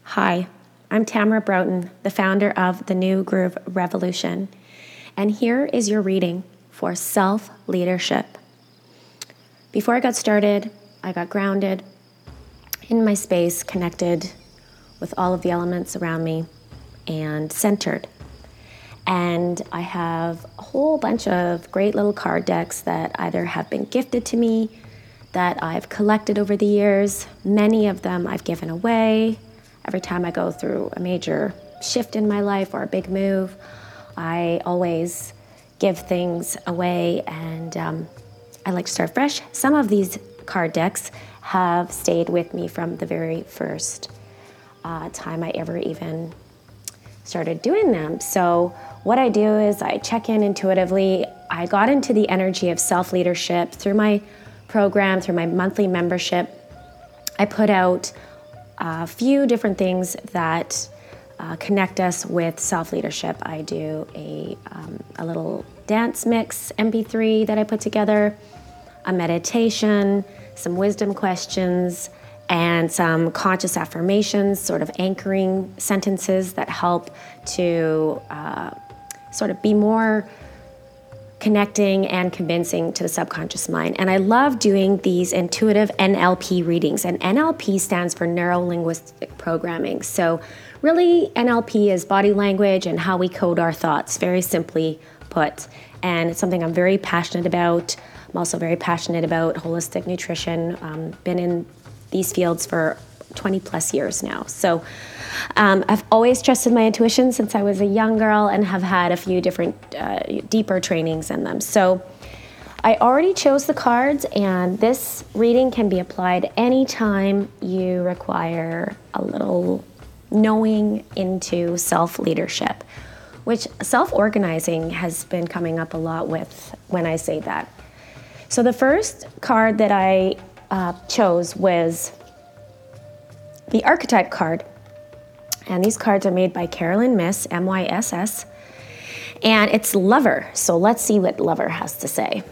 Hi, I'm Tamara Broughton, the founder of the New Groove Revolution, and here is your reading for self-leadership. Before I got started, I got grounded in my space, connected with all of the elements around me, and centered. And I have a whole bunch of great little card decks that either have been gifted to me, that I've collected over the years. Many of them I've given away. Every time I go through a major shift in my life or a big move, I always give things away, and I like to start fresh. Some of these card decks have stayed with me from the very first time I ever even started doing them. So what I do is I check in intuitively. I got into the energy of self-leadership through my program, through my monthly membership. I put out a few different things that connect us with self-leadership. I do a little dance mix MP3 that I put together, a meditation, some wisdom questions, and some conscious affirmations, sort of anchoring sentences that help to sort of be more connecting and convincing to the subconscious mind. And I love doing these intuitive NLP readings. And NLP stands for Neuro-Linguistic Programming. So really, NLP is body language and how we code our thoughts, very simply put. And it's something I'm very passionate about. I'm also very passionate about holistic nutrition. Been in these fields for 20 plus years now. So I've always trusted my intuition since I was a young girl and have had a few different deeper trainings in them. So I already chose the cards, and this reading can be applied anytime you require a little knowing into self-leadership, which self-organizing has been coming up a lot with when I say that. So the first card that I chose was the Archetype card. And these cards are made by Carolyn Myss, M-Y-S-S. And it's Lover. So let's see what Lover has to say.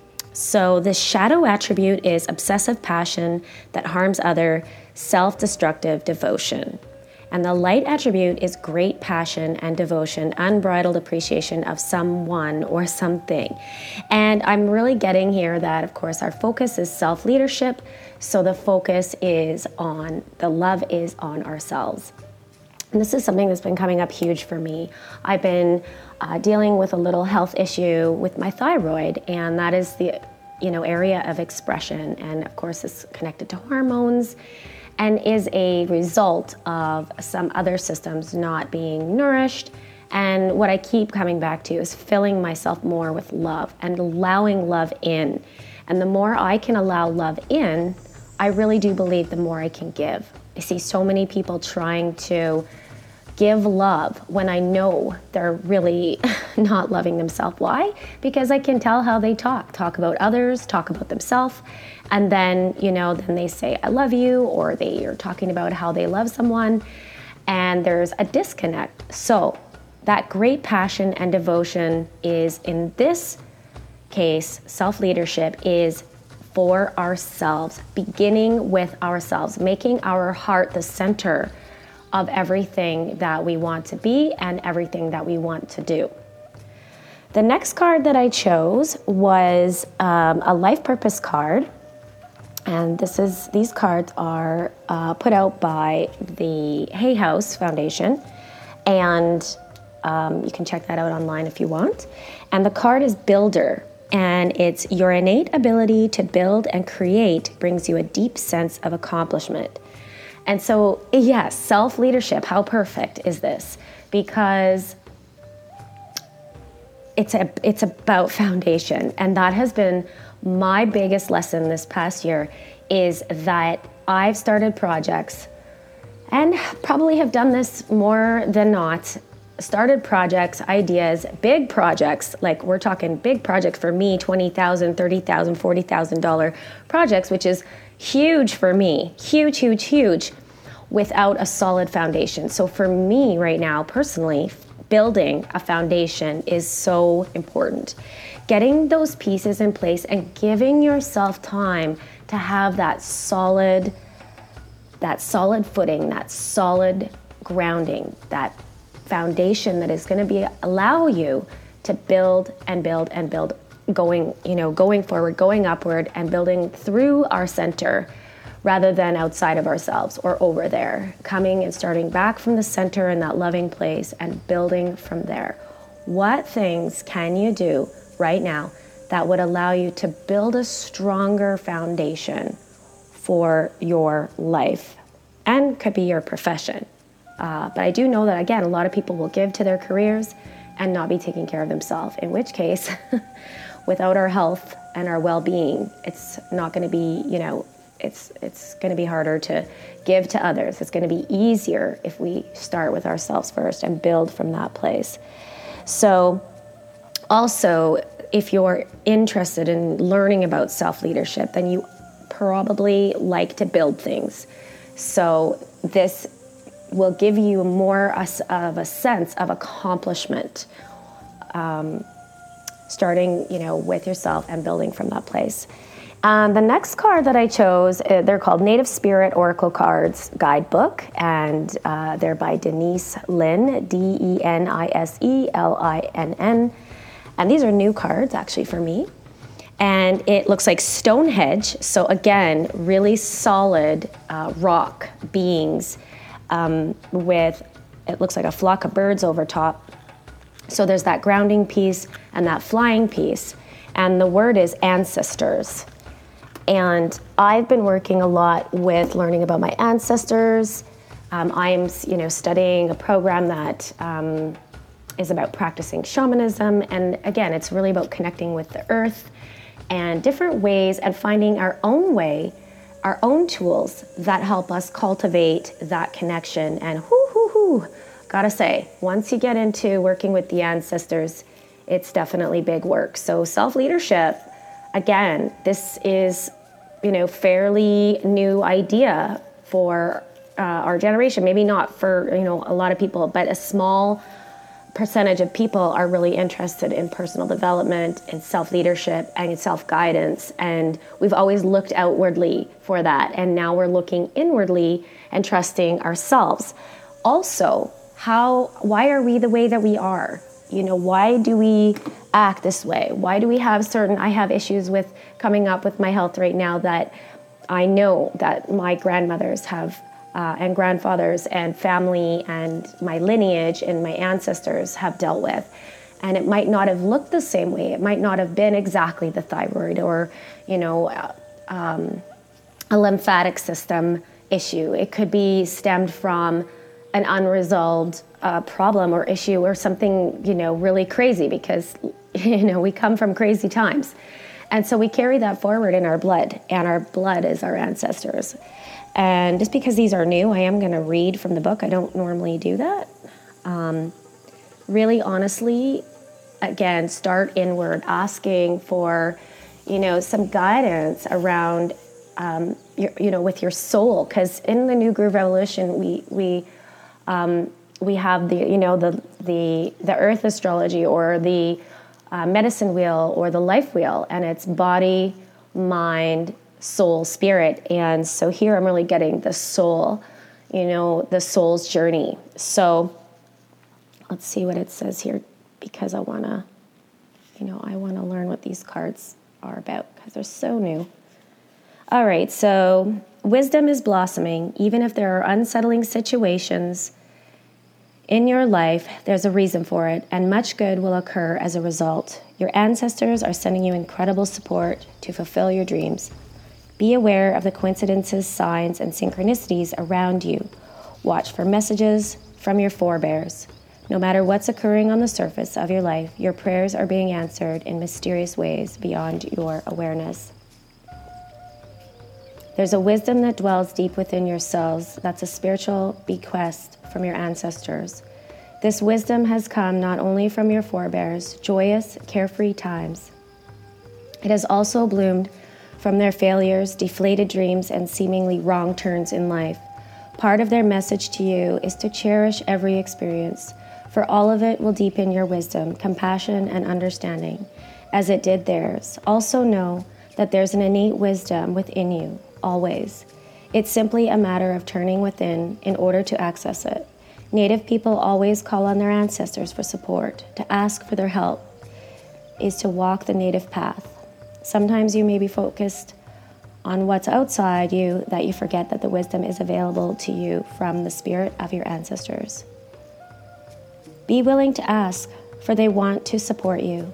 So the shadow attribute is obsessive passion that harms other, self-destructive devotion. And the light attribute is great passion and devotion, unbridled appreciation of someone or something. And I'm really getting here that, of course, our focus is self-leadership. So the focus is on, the love is on ourselves. And this is something that's been coming up huge for me. I've been dealing with a little health issue with my thyroid, and that is the area of expression. And of course, it's connected to hormones and is a result of some other systems not being nourished. And what I keep coming back to is filling myself more with love and allowing love in. And the more I can allow love in, I really do believe the more I can give. I see so many people trying to give love when I know they're really not loving themselves. Why? Because I can tell how they talk about others, talk about themselves, and then, then they say, I love you, or they are talking about how they love someone, and there's a disconnect. So that great passion and devotion is, in this case, self-leadership is for ourselves, beginning with ourselves, making our heart the center of everything that we want to be and everything that we want to do. The next card that I chose was a life purpose card. And these cards are put out by the Hay House Foundation. And you can check that out online if you want. And the card is Builder. And it's your innate ability to build and create brings you a deep sense of accomplishment. And so, yes, self-leadership, how perfect is this? Because it's about foundation. And that has been my biggest lesson this past year, is that I've started projects, and probably have done this more than not, started projects, ideas, big projects, like we're talking big projects for me, $20,000, $30,000, $40,000 projects, which is huge for me, huge, huge, huge, without a solid foundation. So for me right now, personally, building a foundation is so important. Getting those pieces in place and giving yourself time to have that solid that solid footing, that solid grounding, that foundation that is going to allow you to build and build and build, going forward, going upward, and building through our center rather than outside of ourselves or over there, coming and starting back from the center in that loving place and building from there. What things can you do right now that would allow you to build a stronger foundation for your life and could be your profession? But I do know that, again, a lot of people will give to their careers and not be taking care of themselves, in which case, without our health and our well-being, it's not going to be, it's going to be harder to give to others. It's going to be easier if we start with ourselves first and build from that place. So also, if you're interested in learning about self-leadership, then you probably like to build things. So this will give you more of a sense of accomplishment, starting, with yourself and building from that place. The next card that I chose, they're called Native Spirit Oracle Cards Guidebook, and they're by Denise Linn, DeniseLinn. And these are new cards, actually, for me. And it looks like Stonehenge, so again, really solid rock beings with, it looks like a flock of birds over top. So there's that grounding piece and that flying piece. And the word is ancestors. And I've been working a lot with learning about my ancestors. I'm, studying a program that is about practicing shamanism. And again, it's really about connecting with the earth and different ways and finding our own way, our own tools that help us cultivate that connection. And gotta say, once you get into working with the ancestors, it's definitely big work. So self-leadership, again, this is, fairly new idea for our generation. Maybe not for, a lot of people, but a small percentage of people are really interested in personal development and self-leadership and self-guidance. And we've always looked outwardly for that. And now we're looking inwardly and trusting ourselves. Also, why are we the way that we are? Why do we act this way? Why do we have I have issues with coming up with my health right now that I know that my grandmothers have and grandfathers and family and my lineage and my ancestors have dealt with. And it might not have looked the same way. It might not have been exactly the thyroid or, a lymphatic system issue. It could be stemmed from an unresolved problem or issue or something, really crazy because, we come from crazy times. And so we carry that forward in our blood, and our blood is our ancestors. And just because these are new, I am going to read from the book. I don't normally do that. Really, honestly, again, start inward, asking for, some guidance around, with your soul. Because in the New Groove Revolution, we have the Earth astrology or the medicine wheel or the life wheel, and it's body, mind, soul, spirit. And so here I'm really getting the soul, the soul's journey. So let's see what it says here, because I want to learn what these cards are about because they're so new. All right, so wisdom is blossoming. Even if there are unsettling situations in your life, there's a reason for it, and much good will occur as a result. Your ancestors are sending you incredible support to fulfill your dreams. Be aware of the coincidences, signs, and synchronicities around you. Watch for messages from your forebears. No matter what's occurring on the surface of your life, your prayers are being answered in mysterious ways beyond your awareness. There's a wisdom that dwells deep within yourselves that's a spiritual bequest from your ancestors. This wisdom has come not only from your forebears' joyous, carefree times. It has also bloomed from their failures, deflated dreams, and seemingly wrong turns in life. Part of their message to you is to cherish every experience, for all of it will deepen your wisdom, compassion, and understanding, as it did theirs. Also know that there's an innate wisdom within you, always. It's simply a matter of turning within in order to access it. Native people always call on their ancestors for support. To ask for their help is to walk the native path. Sometimes you may be focused on what's outside you that you forget that the wisdom is available to you from the spirit of your ancestors. Be willing to ask, for they want to support you.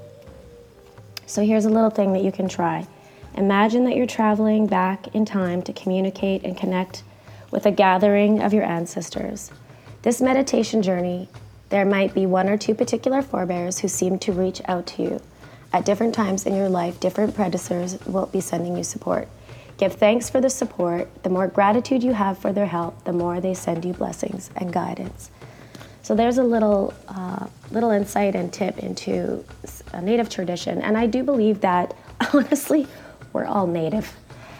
So here's a little thing that you can try. Imagine that you're traveling back in time to communicate and connect with a gathering of your ancestors. This meditation journey, there might be one or two particular forebears who seem to reach out to you. At different times in your life, different predecessors will be sending you support. Give thanks for the support. The more gratitude you have for their help, the more they send you blessings and guidance. So there's a little insight and tip into a Native tradition. And I do believe that, honestly, we're all Native.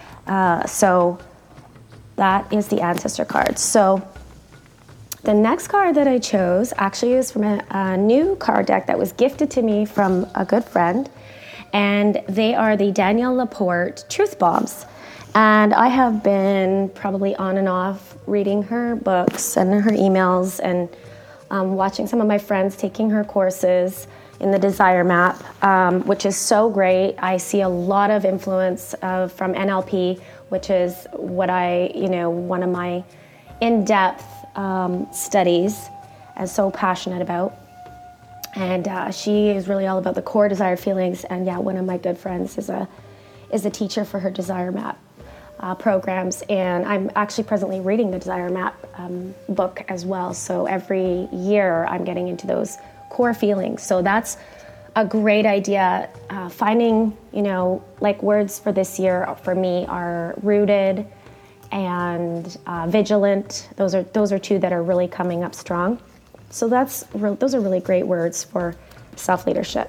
So that is the ancestor card. So the next card that I chose actually is from a new card deck that was gifted to me from a good friend. And they are the Danielle Laporte Truth Bombs. And I have been probably on and off reading her books and her emails and watching some of my friends taking her courses in the Desire Map, which is so great. I see a lot of influence from NLP, which is what one of my in-depth studies and so passionate about. And she is really all about the core desired feelings. And yeah, one of my good friends is a teacher for her Desire Map programs. And I'm actually presently reading the Desire Map book as well. So every year I'm getting into those core feelings. So that's a great idea. Finding, like words for this year for me are rooted and vigilant. Those are two that are really coming up strong. So those are really great words for self-leadership.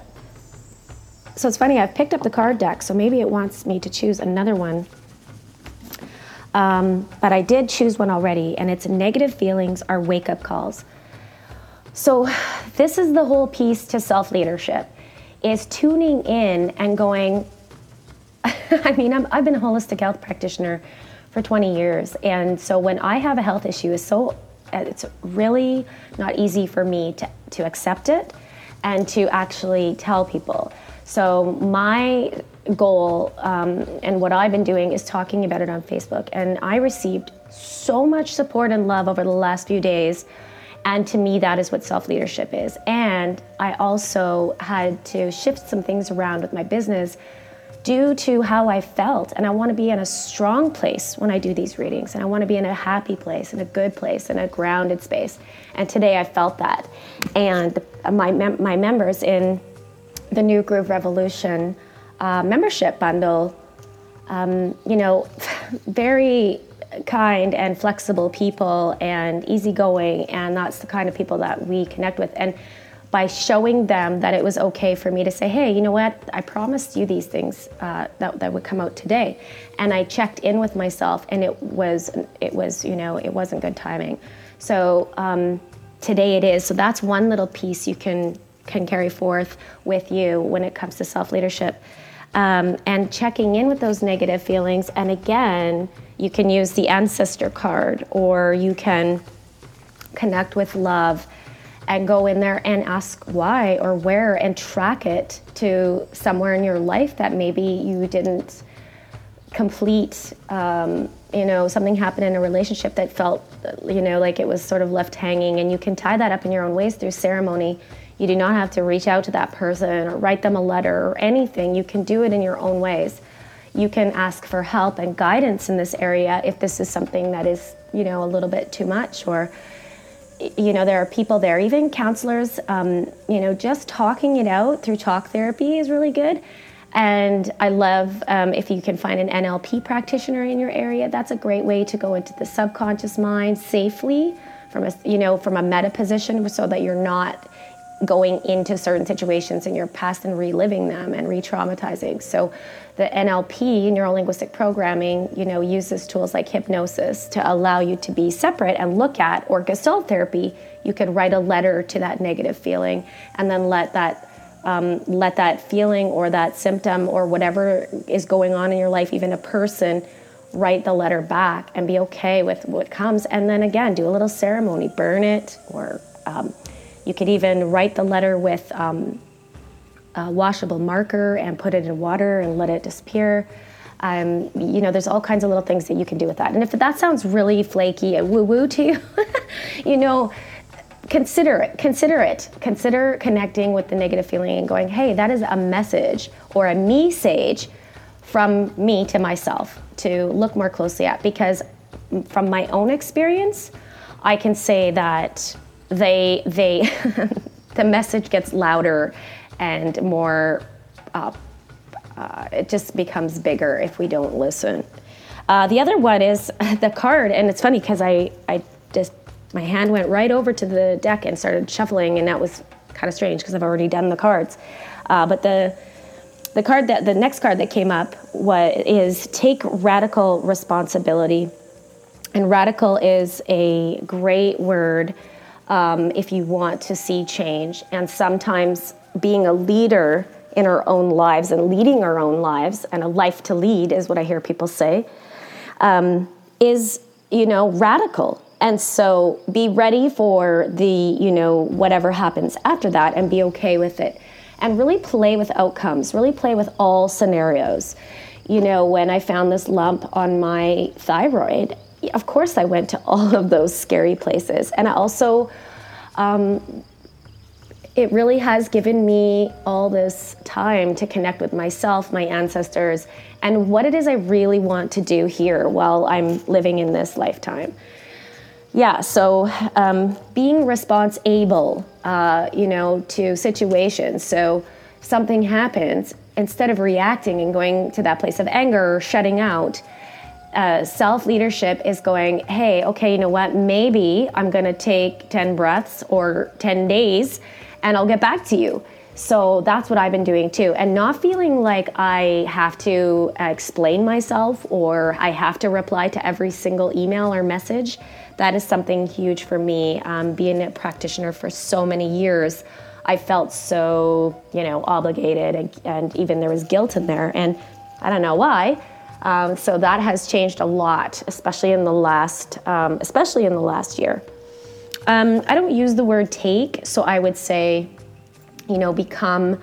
So it's funny, I've picked up the card deck, so maybe it wants me to choose another one. But I did choose one already, and it's negative feelings are wake-up calls. So this is the whole piece to self-leadership, is tuning in and going, I've been a holistic health practitioner for 20 years. And so when I have a health issue, it's really not easy for me to accept it and to actually tell people. So my goal and what I've been doing is talking about it on Facebook. And I received so much support and love over the last few days. And to me, that is what self-leadership is. And I also had to shift some things around with my business due to how I felt. And I want to be in a strong place when I do these readings. And I want to be in a happy place, in a good place, in a grounded space. And today I felt that. And my members in the New Groove Revolution membership bundle, very kind and flexible people and easwoing. And that's the kind of people that we connect with. And by showing them that it was okay for me to say, hey, you know what, I promised you these things that would come out today. And I checked in with myself, and it wasn't good timing. So today it is. So that's one little piece you can carry forth with you when it comes to self-leadership. And checking in with those negative feelings. And again, you can use the ancestor card, or you can connect with love and go in there and ask why or where and track it to somewhere in your life that maybe you didn't complete. Something happened in a relationship that felt, like it was sort of left hanging, and you can tie that up in your own ways through ceremony. You do not have to reach out to that person or write them a letter or anything. You can do it in your own ways. You can ask for help and guidance in this area if this is something that is, a little bit too much, or there are people there, even counselors, just talking it out through talk therapy is really good. And I love if you can find an NLP practitioner in your area. That's a great way to go into the subconscious mind safely from a meta position, so that you're not going into certain situations in your past and reliving them and re-traumatizing. So the NLP, neuro-linguistic programming, uses tools like hypnosis to allow you to be separate and look at, or Gestalt therapy, you could write a letter to that negative feeling and then let that feeling or that symptom or whatever is going on in your life, even a person, write the letter back and be okay with what comes. And then again, do a little ceremony, burn it, or you could even write the letter with a washable marker and put it in water and let it disappear. There's all kinds of little things that you can do with that. And if that sounds really flaky and woo-woo to you, consider it. Consider connecting with the negative feeling and going, hey, that is a message or a me-sage from me to myself to look more closely at. Because from my own experience, I can say that they the message gets louder and more, it just becomes bigger if we don't listen. The other one is the card, and it's funny because I just, my hand went right over to the deck and started shuffling, and that was kind of strange because I've already done the cards. But the next card that came up is take radical responsibility. And radical is a great word if you want to see change. And sometimes being a leader in our own lives and leading our own lives, and a life to lead is what I hear people say, is, radical. And so be ready for the, whatever happens after that, and be okay with it. And really play with outcomes, really play with all scenarios. When I found this lump on my thyroid, of course I went to all of those scary places. And I also, it really has given me all this time to connect with myself, my ancestors, and what it is I really want to do here while I'm living in this lifetime. Yeah, so being responsible, to situations. So something happens, instead of reacting and going to that place of anger or shutting out, self-leadership is going, hey, okay, you know what? Maybe I'm going to take 10 breaths or 10 days and I'll get back to you. So that's what I've been doing too. And not feeling like I have to explain myself or I have to reply to every single email or message. That is something huge for me. Being a practitioner for so many years, I felt so, obligated, and even there was guilt in there. And I don't know why. So that has changed a lot, especially in the last year. I don't use the word take, so I would say, become,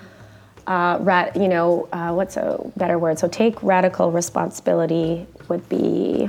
what's a better word? So take radical responsibility would be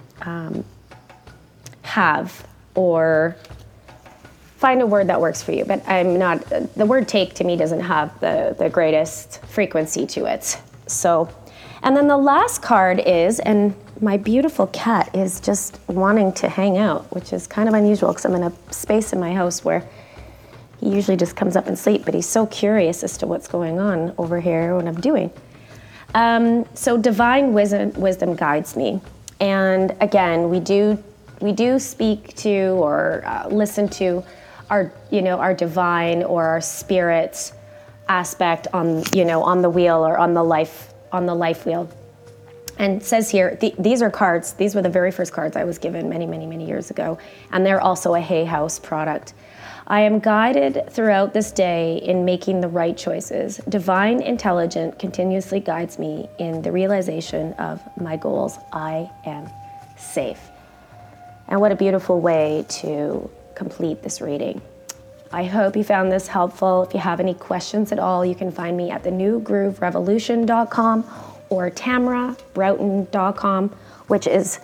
have, or find a word that works for you. But the word take to me doesn't have the greatest frequency to it. So, and then the last card is, and my beautiful cat is just wanting to hang out, which is kind of unusual because I'm in a space in my house where he usually just comes up and sleeps, but he's so curious as to what's going on over here, what I'm doing. So divine wisdom guides me. And again, we do speak to or listen to our divine or our spirit aspect on the wheel or on the life wheel. And it says here, these are cards. These were the very first cards I was given many, many, many years ago. And they're also a Hay House product. I am guided throughout this day in making the right choices. Divine intelligence continuously guides me in the realization of my goals. I am safe. And what a beautiful way to complete this reading. I hope you found this helpful. If you have any questions at all, you can find me at thenewgrooverevolution.com or tamrabroughton.com, which is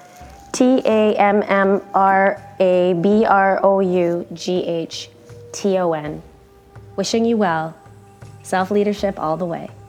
TAMMRABROUGHTON. Wishing you well. Self-leadership all the way.